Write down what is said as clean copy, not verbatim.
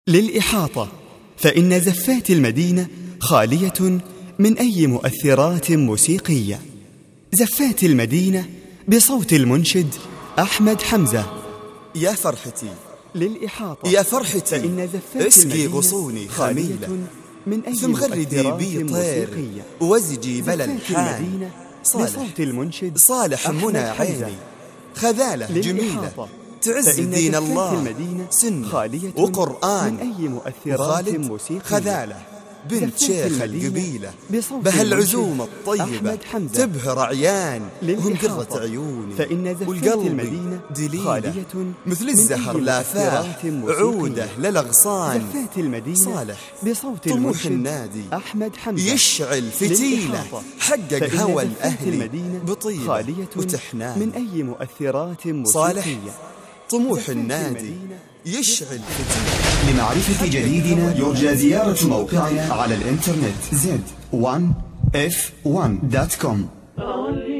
للإحاطة، فإن زفات المدينة خالية من أي مؤثرات موسيقية. زفات المدينة بصوت المنشد أحمد حمزة. يا فرحتي للإحاطة، يا فرحتي فإن زفات اسقي المدينة غصوني خالية خميلة، من أي ثم غردي مؤثرات بي طير موسيقية. وزجي بلا زفات الحان. المدينة صالح بصوت المنشد صالح أحمد منى حمزة. عيني، خذالة جميلة للإحاطة، تعز فإن دين زفات الله المدينة سنة خالية وقرآن. من أي مؤثرات وخالد موسيقية. خذالة بنت زفات شيخ المدينة القبيلة، بصوت بهالعزومة المنشد الطيبة أحمد حمزة. تبهر عيان وهم للإحاطة، قرة عيوني، فإن زفات والقلب المدينة دليلة خالية مثل من الزهر أي لافاح مؤثرات موسيقية. عودة للأغصان. زفات المدينة صالح بصوت طموح المنشد النادي أحمد حمزة. يشعل فتيلة، للإحاطة، حقق فإن هوى زفات الأهلي المدينة بطيبة خالية وتحنان. من أي مؤثرات صالح موسيقية. طموح زفات النادي المدينة يشعل فتيلة. لمعرفة جديدنا يرجى زيارة موقعنا على الإنترنت z1f1.com.